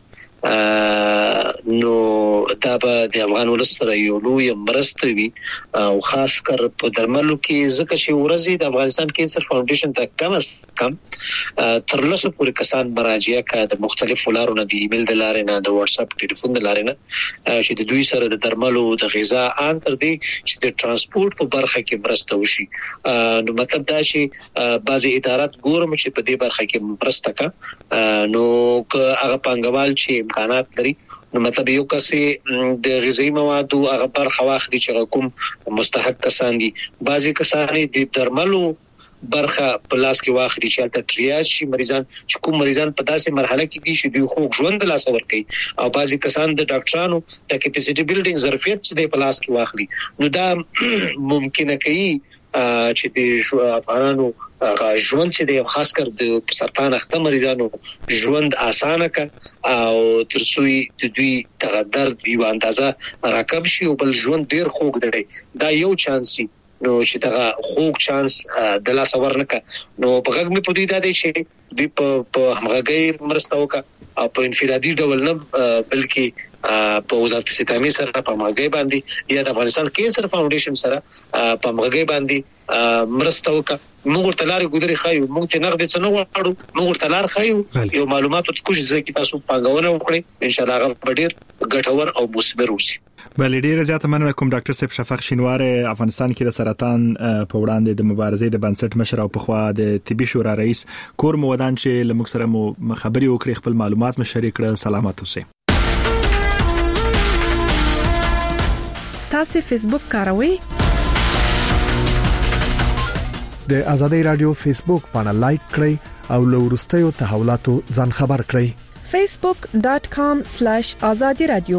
نو دا به د افغان ولس سره یو لوی مرسته وي او خاص کر په درملو کې ځکه چې ورځي د افغانستان کینسر فاونډیشن ته کم از کم تر لسو پورې کسان مراجعه کوي د مختلفو لارو نه، د ایمیل د لارې نه، د واتس اپ ټلیفون د لارې نه، چې د دوی سره د درملو د غذا ان تر دې چې د ترانسپورت په برخه کې مرسته وشي. نو مطلب دا چې بعضي ادارات ګورم چې په دې برخه کې مرسته کوي نو که هغه پنګوال چې امکانات لري نو مطلب یو کسي د غذایی موادو هغه برخه واخلي چې کوم مستحق کسان دي. بعضي کسان د درملو برخه په لاس کې واخلي چې البته ټریاج شي مریضان چې کوم مریضان په داسې مرحله کې دي چې دوی خوږ ژوند لاس ور کوي او بعضي کسان د ډاکټرانو د کیپاسټي بلډینګ ظرفیت چې په لاس کې واخلي نو دا ممکنه کوي چې د افغانانو ژوند چې د خاص کر د سرطان اخته مریضانو ژوند اسانه ک او ترڅوي د دوی د درد یو اندازه راکم شي او بل ژوند ډیر خوږ دی. دا یو چانسي نو چې دا خوږ چانس د لاس ورنکه نو په غږ می پدې دا دی چې دوی په همغږي مرسته وکړه او په انفرادي ډول نه بلکې په وزارت صحت سره په همغږي باندې یا د افغانستان کینسر فاونډیشن سره په همغږي باندې مرسته وکړه. موږ تلاري ګذري خایو موږ ته نقد څه نه وړو موږ تلار خایو یو معلومات او کوم ځکه تاسو پنګونه وکړي ان شاء الله هغه ډیر ګټور او مثمر وشي. بل ډیر زیاته مننه کوم ډاکټر صاحب شفق شینواره افغانستان کې د سرطان په وړاندې د مبارزې د بنسټ مشر او په خوا د طبي شورا رئیس کور مودان چې لمک سره مو خبري وکړي خپل معلومات مو شریک کړه. سلامات اوسئ. تاسو فیسبوک کاروئ؟ د آزادۍ رادیو فیسبوک باندې لایک کړئ او له ورستیو تحولاتو ځان خبر کړئ. facebook dot com slash azadi radio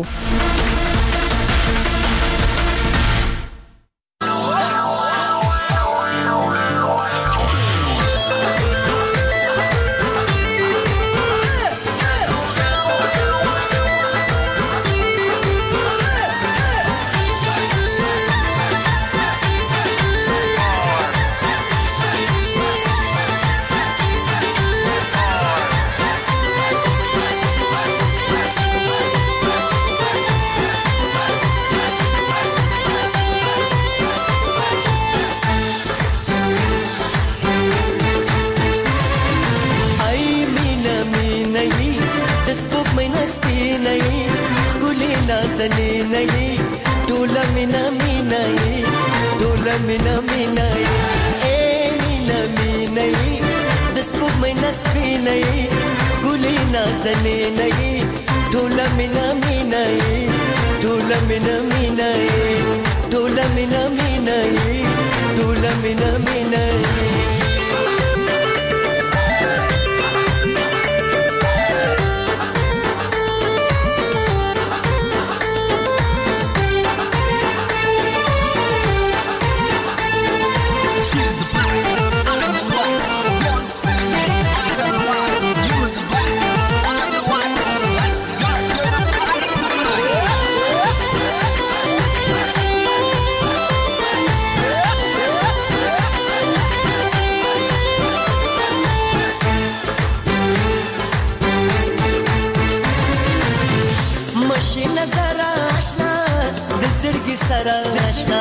مشي نظر آشنا د زړګي سره آشنا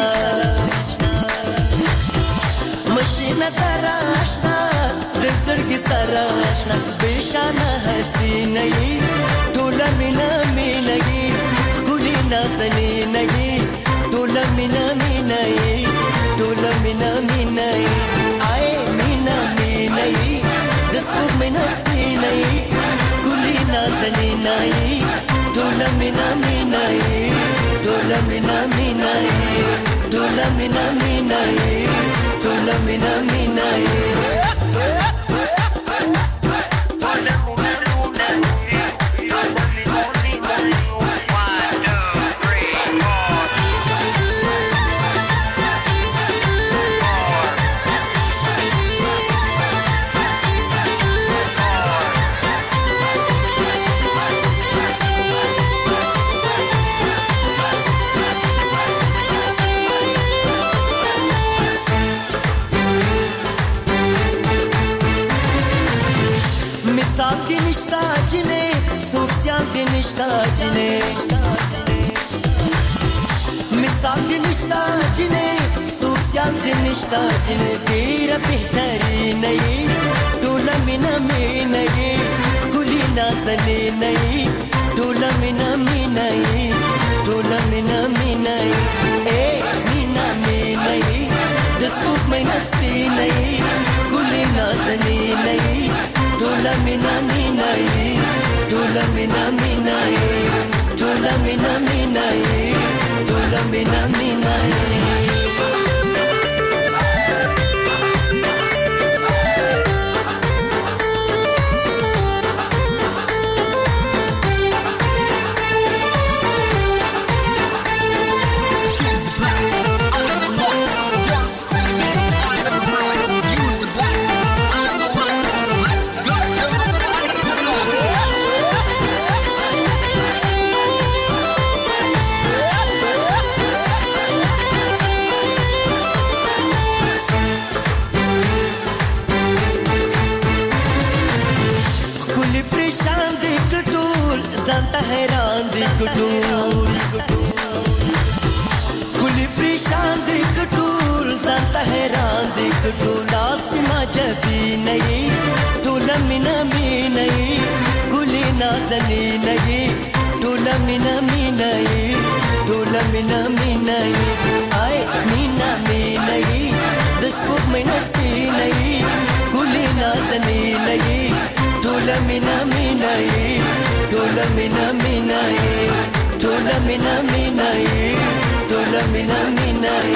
مشي نظر آشنا د زړګي سره آشنا بشانه حسینه ټول مینا مینا ګلی نازنی نه ټول مینا مینا ټول مینا مینا آی مینا مینا د سپور مینا سپینه ګلی نازنی نه ټول مینا مینا ټول مینا مینا ټول مینا مینا ټول مینا مینا نشتا جنه سوکسیان دی نشتا جنه مثال دی نشتا جنه سوکسیان دی نشتا جنه دیر بہتری نئی ٹولا مینا مینئی گلی نازنی نئی ٹولا مینا مینئی ٹولا مینا مینئی اے مینا مینئی دسپوک مینا سپی نئی گلی نازنی نئی ټول مینا مینای ټول مینا مینای ټول مینا مینای ټول مینا مینای زانتا حیران دی کټول کلی پریشان دی کټول زانتا حیران دی کټول اسما جبی نئی ټول مینا مینئی کلی نازنی نئی ټول مینا مینئی ټول مینا مینئی آی مینا مینئی دسپوک مینا سپینئی کلی نازنی نئی ټول مینا مینئی ټول مینا مینای ټول مینا مینای ټول مینا مینای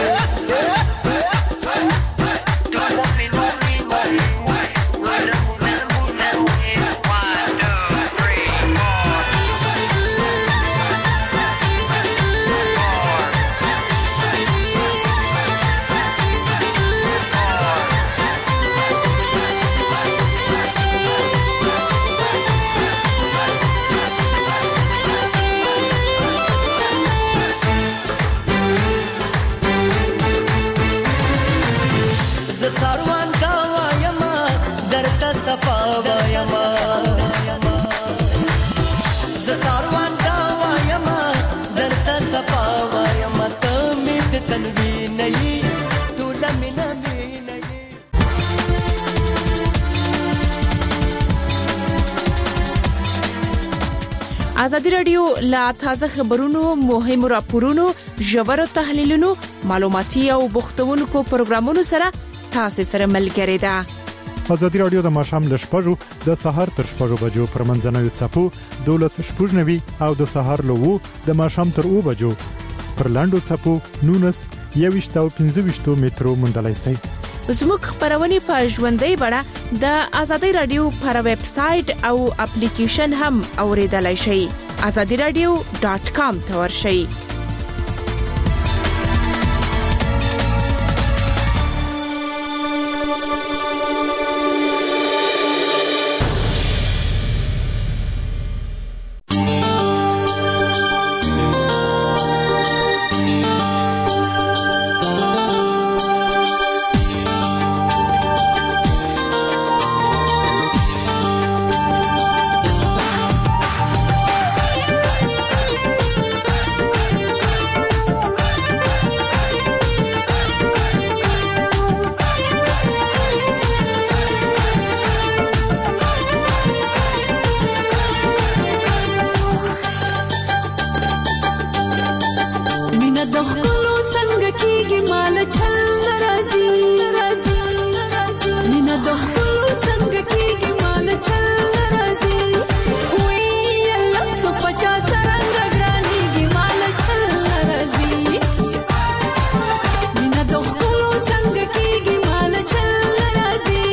ساروان کا وایما درتا صفا وایما ز ساروان کا وایما درتا صفا وایما تمید تنوی نئی ټول مینا مینئی ازادي رادیو لا تازه خبرونو مهم راپورونو ژور تحلیلونو معلوماتي او بوختونکو پروګرامونو سره تاسو سره ملګری ده. ازادي رادیو د ماشام د شپږو د سهار تر شپږو بجو پر منځنوي څپو دولس شپږنوي او د سهار لوو د ماشام تر او بجو پر لاندو څپو نونس یويشت او پنځه مترو مندلای سي. زموږ خبرونه په ژوندۍ بڼه د ازادي رادیو پر ویب سټ او اپلیکیشن هم اوریدلای شئ. azadi radio dot com ته ورشئ. مینا د خپلو څنګه کیږي مال چل ناراضي مینا د خپلو څنګه کیږي مال چل ناراضي وی الله تو پچا څنګه ګرانيږي مال چل ناراضي مینا د خپلو څنګه کیږي مال چل ناراضي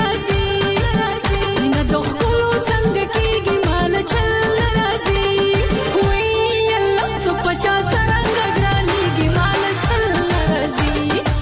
مینا د خپلو څنګه کیږي مال چل ناراضي وی الله تو پچا څنګه ګرانيږي مال چل ناراضي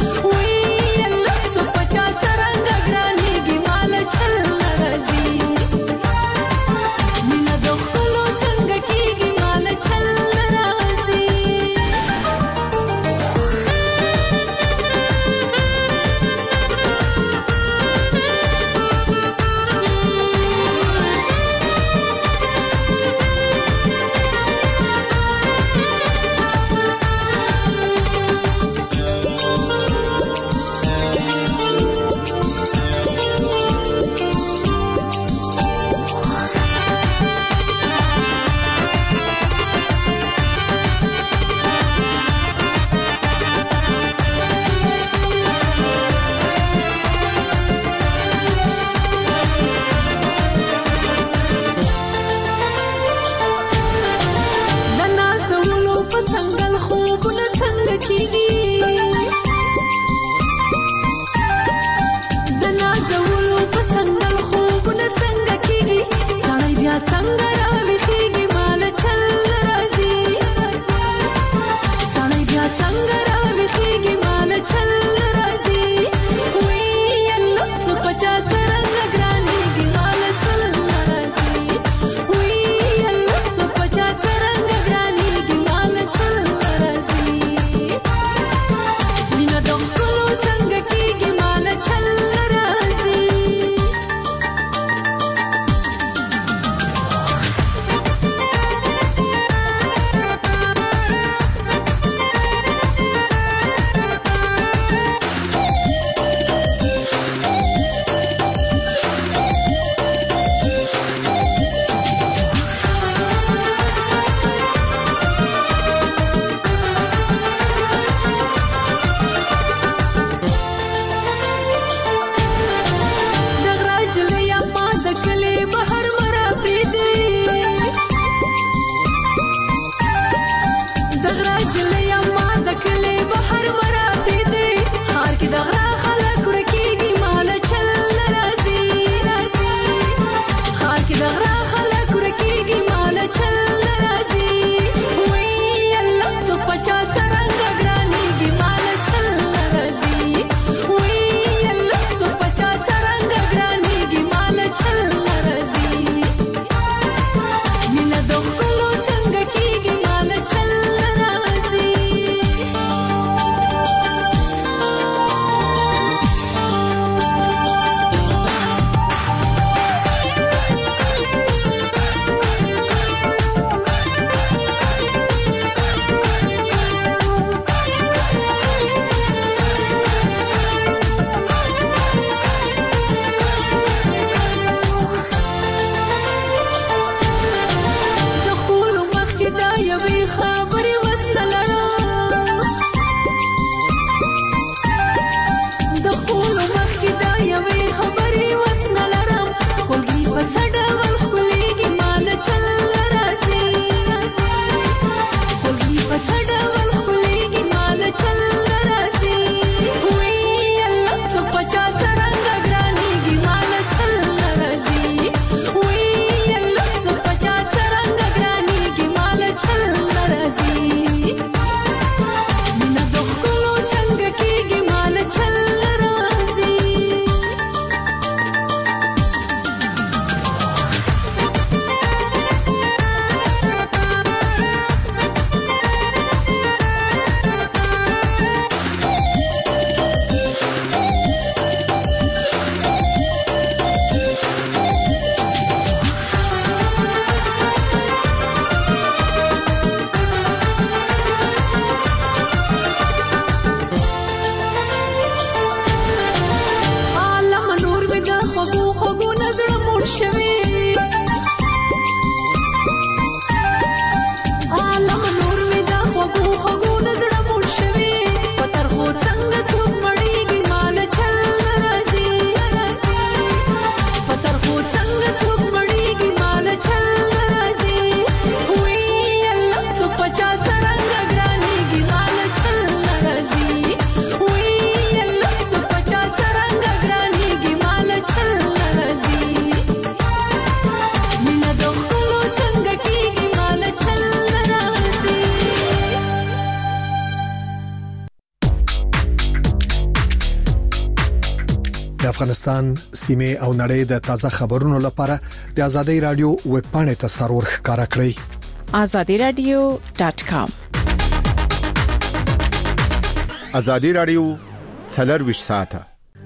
افغانستان، سیمه او نړۍ د تازه خبرونو لپاره د آزادۍ رادیو ویب پاڼه ته سرور ښکارا کړئ. آزادۍ رادیو ډاٹ کام. آزادۍ رادیو څلور ویشت ساعته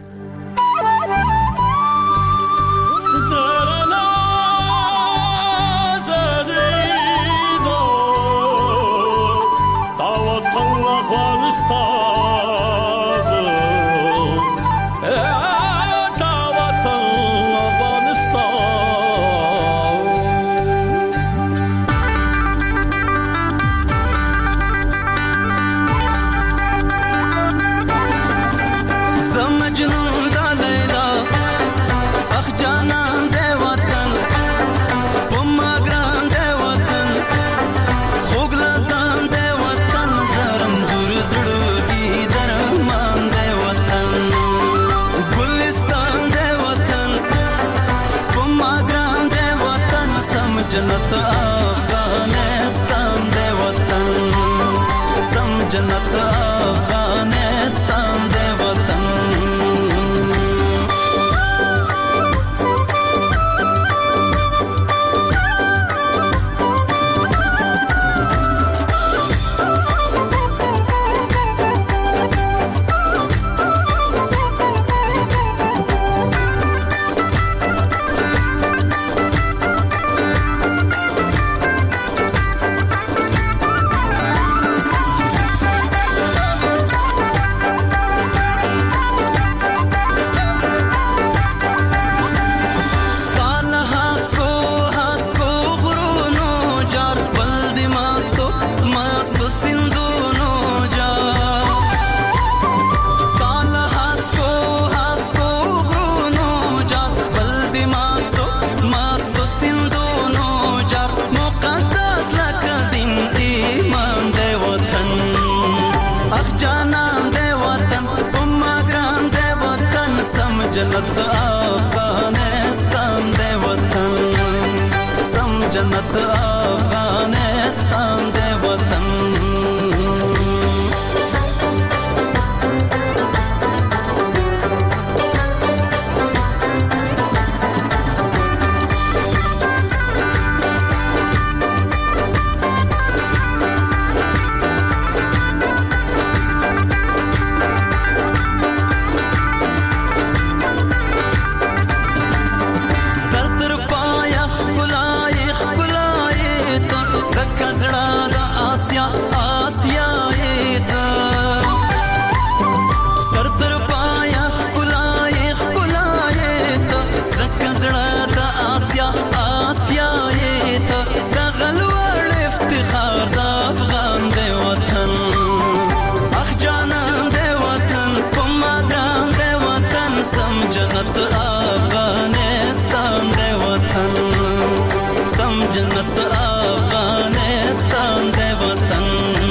जन्नत अफगानिस्तान दे वतन सम जन्नत अफगानिस्तान दे वतन जन्नत अफगानिस्तान दे वतन सम जन्नत अफगानिस्तान दे वतन जन्नत अफगानिस्तान दे वतन सम जन्नत अफगानिस्तान दे वतन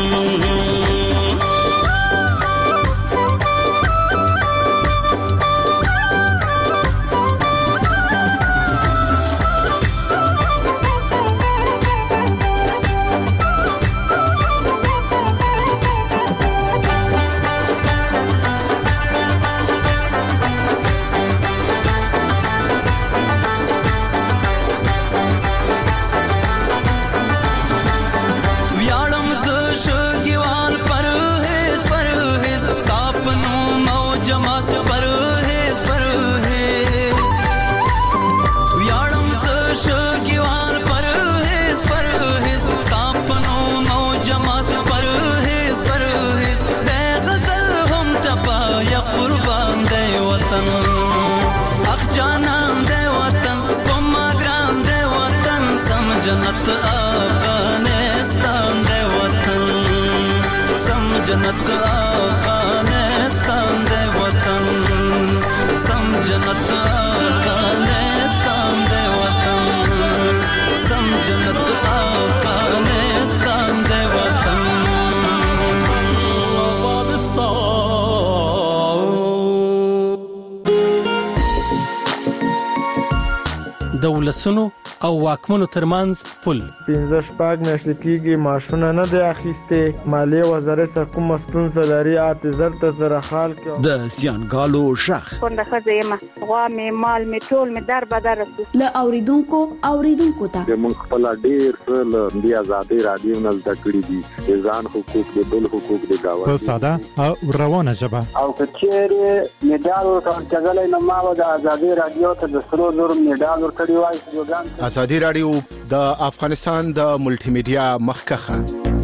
जन्नत अफगानिस्तान दे वतन सम जन्नत अफगानिस्तान दे वतन सम जन्नत अफगानिस्तान दे वतन सम जन्नत अफगानिस्तान दे वतन د ولسونو او واکمنو ترمنځ پل. پنځه شپږ میاشتې کېږي ماشونه نه دی اخیستې. مالیې وزارت څخه کومه ستونزه لري اته زر ته سره حال کې. د زیانګالو شخ کونډه ښځه یم، غوا مې مال مې ټول مې در بدر رسو. له اوریدونکو اوریدونکو ته موږ خپل ډېر څه له دې آزادۍ رادیو نه زده کړي دي، د ځان حقوق د بل حقوق د گاونډي په ساده او روانه ژبه. او کچېرې میډال ورکړل کېدلای نو ما به د آزادۍ رادیو ته د سرو زرو میډال ورکړی وای. آزادۍ رادیو د افغانستان د ملټي میډیا مخکخه.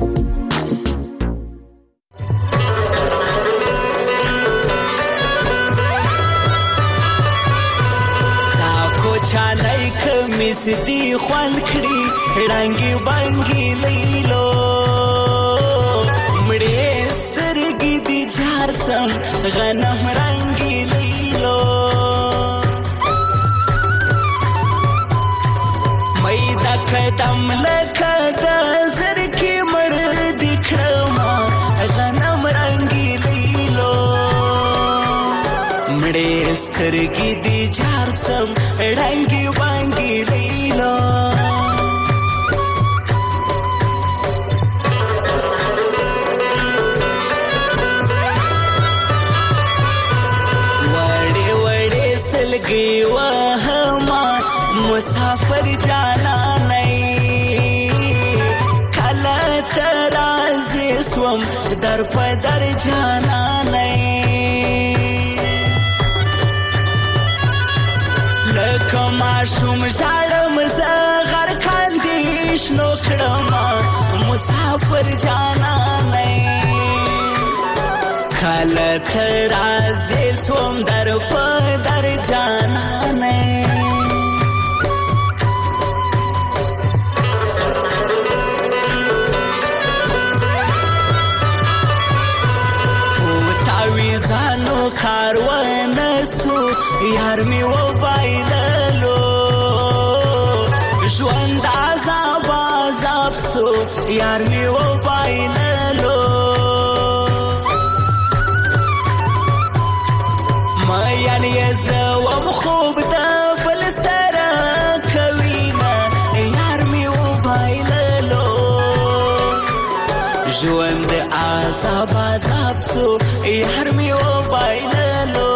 چانای کمیس دی خوان کړي رنگي بانګي لیلو مړې سترګې دی جار سم غنم رنگي لیلو مې دا قدم لکه د زر کې مړ دی کړما غنم رنگي لیلو مړې سترګې دی جار سم رنگي بانګي لیلو وړې وړې سلګي وهما مسافر جانا نه کله ترازه سوم در په در جانا نه کما شوم ژړم زه غر کاندیش نو کړم مسافر جانا نه کله ترازه سوم در په در جانا نه تاویزانو کاروان سو یار می و بایللو ژوند عذاب عذاب سو یار می و بایللو ما یعنی زوم خوب د بل سره کوینا یار می و بایللو ژوند عذاب عذاب سو یار می و بایللو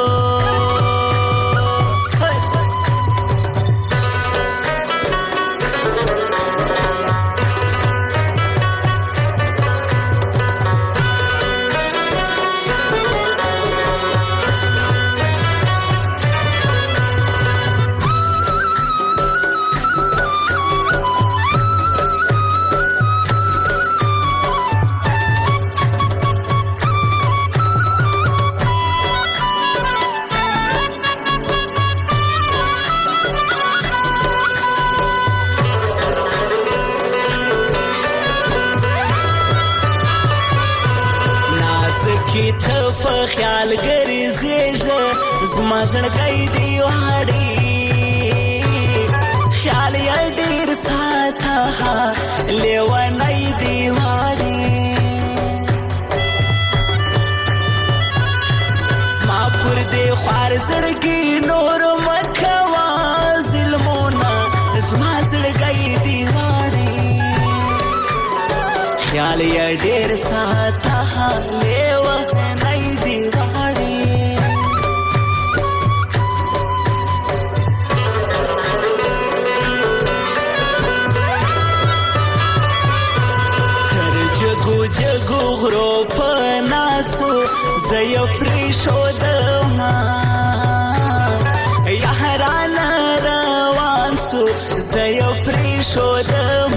خیال ګرځېږه زما زړګی دی واړې خیال یې ډېر ساته لیونی دی واړې زما پر دې خوار زړګي نور مه کوه ظلمونه زما زړګی دی واړې خیال یې ډېر ساته لیونی دی واړې تر جګو جګو غرو په ناسو زه یې پرېښودم یاران روان سو زه یې پرېښودم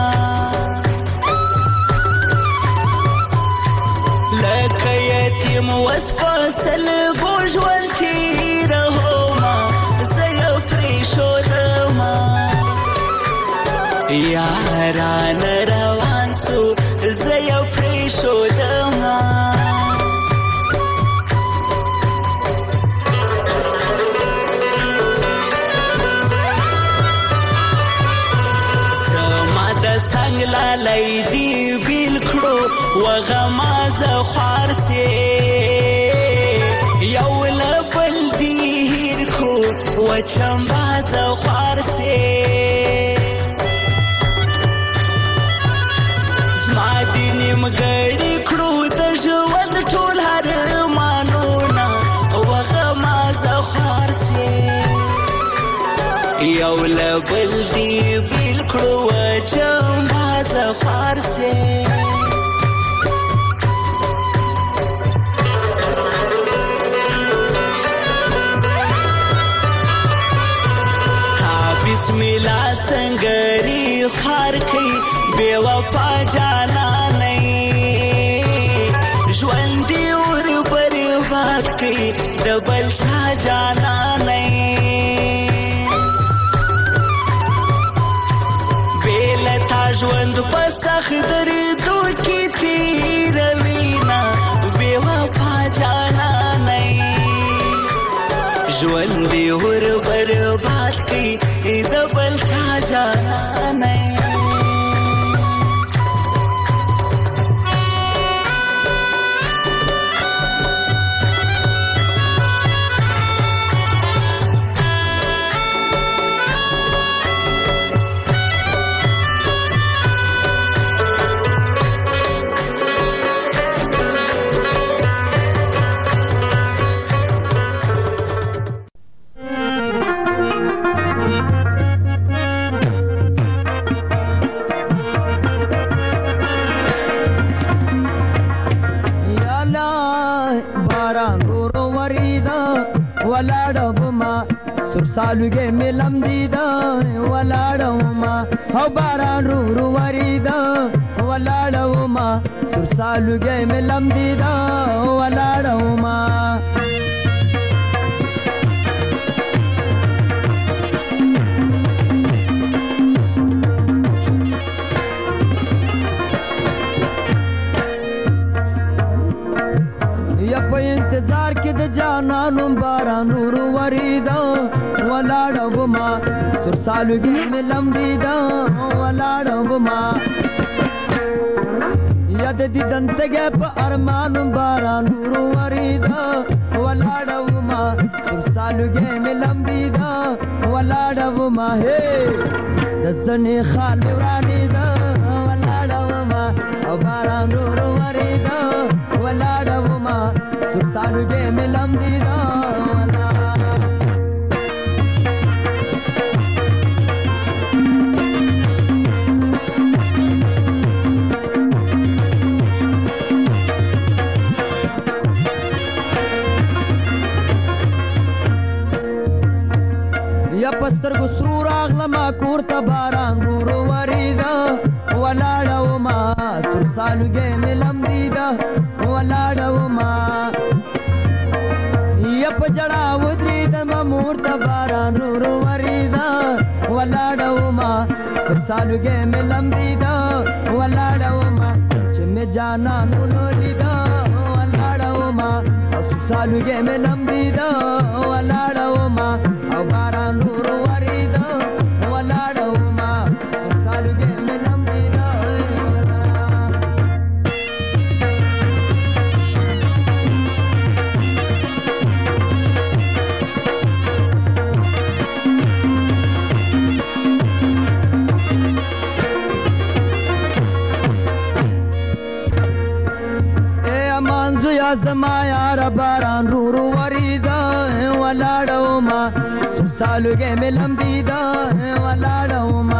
لکه یتیم وس په سلګو ژوند تېرومه زه یې پرېښودم یاران روان سو زه یې پرېښودم زما د څنګ لالی دی بیل کړو وغمازه خوار سي یو لبل دی هیر کو وچمبازه خوار سي نیمګړی کړو د ژوند ټول هرمانونه وغه زخوار سي یو لبل دی بیل کړو چمبا زخوار سي بسم الله سنگری خار کی بے وفا جانا نہیں ژوند اور برباد کی دبل چا جانا نہیں بیلتا ژوند پسخ دردو کی تیر وینا بے وفا جانا نہیں ژوند اور برباد کی دبل چا جانا نہیں سالوګې ملم دیدا ولاړوما او باران رو رو وریدا ولاړوما سر سالوګې ملم دیدا ولاړوما یا په انتظار کې د جانانو باران رو وریدا ولاړوما سر سالوګې ملم دیدا ولاړوما یاد دیدن تګه په ارمانو باران رو وریدا ولاړوما سر سالوګې ملم دیدا ولاړوما هي دستنې خال ورانی دا ولاړوما او باران رو وریدا ولاړوما سر سالوګې ملم دیدا پستر گسرو راغلما کورتا باران رو وریدا ولاړوما سر سالوګې ملم دیدا ولاړوما یا پجړا ودری د مورتا باران رو وریدا ولاړوما سر سالوګې ملم دیدا ولاړوما چې می جانا نو لیدا ولاړوما سر سالوګې ملم دیدا ولاړوما او باران رو وریدا ولاړوما سالوګې ملم دیدا اے امان زویا زما یار باران رو رو وریدا ولاړوما سالوګې ملم دیدا ولاړوما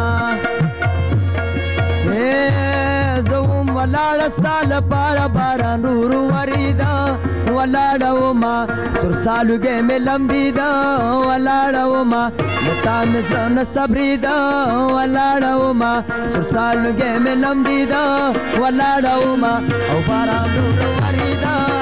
اے زوم ولاړ ستال پار باران رو وریدا ولاړوما سر سالوګې ملم دیدا ولاړوما متا مزرن صبریدا ولاړوما سر سالوګې ملم دیدا ولاړوما او باران رو وریدا